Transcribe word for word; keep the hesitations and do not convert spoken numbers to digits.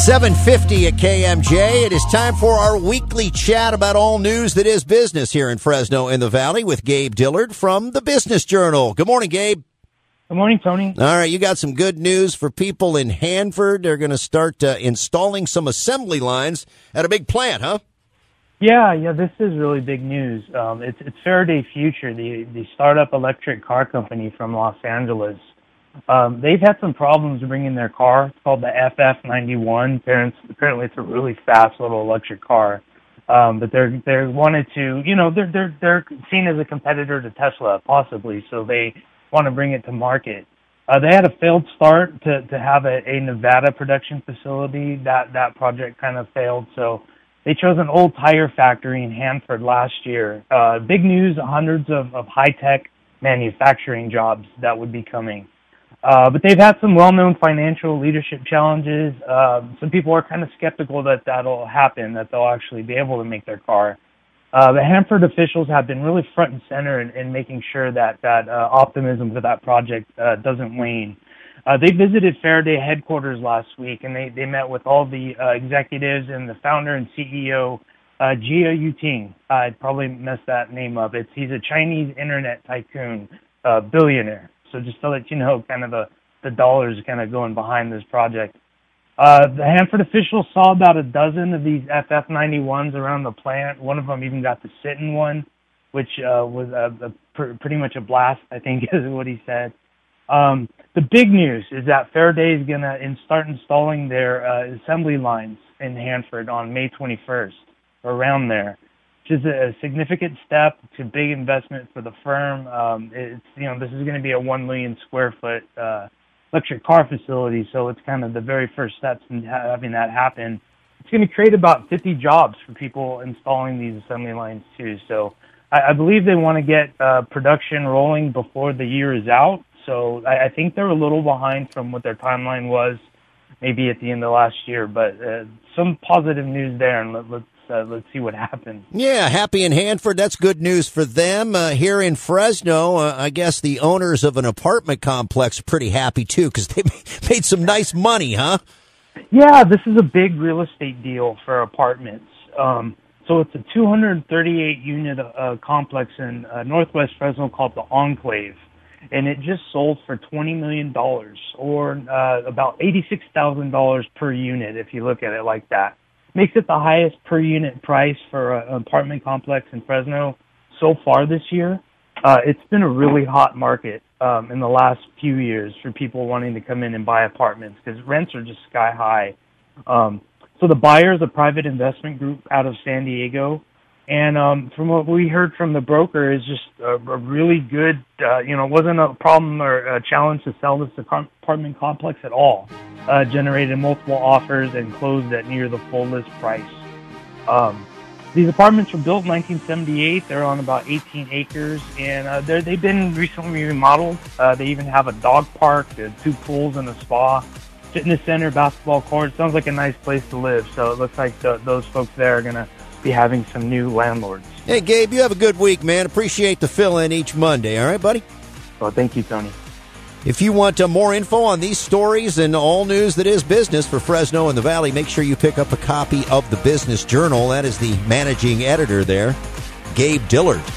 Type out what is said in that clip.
seven fifty at K M J. It is time for our weekly chat about all news that is business here in Fresno in the Valley with Gabe Dillard from the Business Journal. Good morning, Gabe. Good morning, Tony. All right, you got some good news for people in Hanford. They're going to start uh, installing some assembly lines at a big plant, huh? Yeah, yeah, this is really big news. Um, it's it's Faraday Future, the the startup electric car company from Los Angeles. Um, they've had some problems bringing their car. It's called the F F ninety-one. Apparently, apparently it's a really fast little electric car. Um, but they're they wanted to, you know, they're they're they're seen as a competitor to Tesla, possibly. So they want to bring it to market. Uh, they had a failed start to, to have a, a Nevada production facility. That, that project kind of failed. So they chose an old tire factory in Hanford last year. Uh, big news, hundreds of, of high-tech manufacturing jobs that would be coming. Uh, but they've had some well-known financial leadership challenges. Uh, some people are kind of skeptical that that'll happen, that they'll actually be able to make their car. Uh, the Hanford officials have been really front and center in, in making sure that that uh, optimism for that project uh, doesn't wane. Uh, they visited Faraday headquarters last week, and they, they met with all the uh, executives and the founder and C E O, uh, Jia Yuting. I'd probably messed that name up. It's he's a Chinese internet tycoon, uh, billionaire. So just to let you know, kind of the, the dollars kind of going behind this project. Uh, the Hanford officials saw about a dozen of these F F ninety-ones around the plant. One of them even got to sit in one, which uh, was a, a pr- pretty much a blast, I think is what he said. Um, the big news is that Faraday is going to in start installing their uh, assembly lines in Hanford on May twenty-first, or around there, which is a significant step. It's a big investment for the firm. Um, it's, you know, this is going to be a one million square foot uh electric car facility, so it's kind of the very first steps in having that happen. It's going to create about fifty jobs for people installing these assembly lines too. So I, I believe they want to get uh, production rolling before the year is out. So I, I think they're a little behind from what their timeline was, maybe at the end of last year. But uh, some positive news there, and let, let's Uh, let's see what happens. Yeah, happy in Hanford. That's good news for them. Uh, here in Fresno, uh, I guess the owners of an apartment complex are pretty happy, too, because they made some nice money, huh? Yeah, this is a big real estate deal for apartments. Um, so it's a two hundred thirty-eight unit uh, complex in uh, northwest Fresno called the Enclave, and it just sold for twenty million dollars, or uh, about eighty-six thousand dollars per unit if you look at it like that. Makes it the highest per unit price for an apartment complex in Fresno so far this year. Uh, it's been a really hot market um, in the last few years for people wanting to come in and buy apartments because rents are just sky high. Um, so the buyer is a private investment group out of San Diego. And um, from what we heard from the broker is just a, a really good, uh, you know, it wasn't a problem or a challenge to sell this apartment complex at all. Uh, generated multiple offers and closed at near the full list price. Um, these apartments were built in nineteen seventy-eight. They're on about eighteen acres, and uh, they're, they've been recently remodeled. Uh, they even have a dog park, two pools and a spa, fitness center, basketball court. Sounds like a nice place to live. So it looks like the, those folks there are going to be having some new landlords. Hey, Gabe, you have a good week, man. Appreciate the fill-in each Monday. All right, buddy? Well, thank you, Tony. If you want uh, more info on these stories and all news that is business for Fresno and the Valley, make sure you pick up a copy of the Business Journal. That is the managing editor there, Gabe Dillard.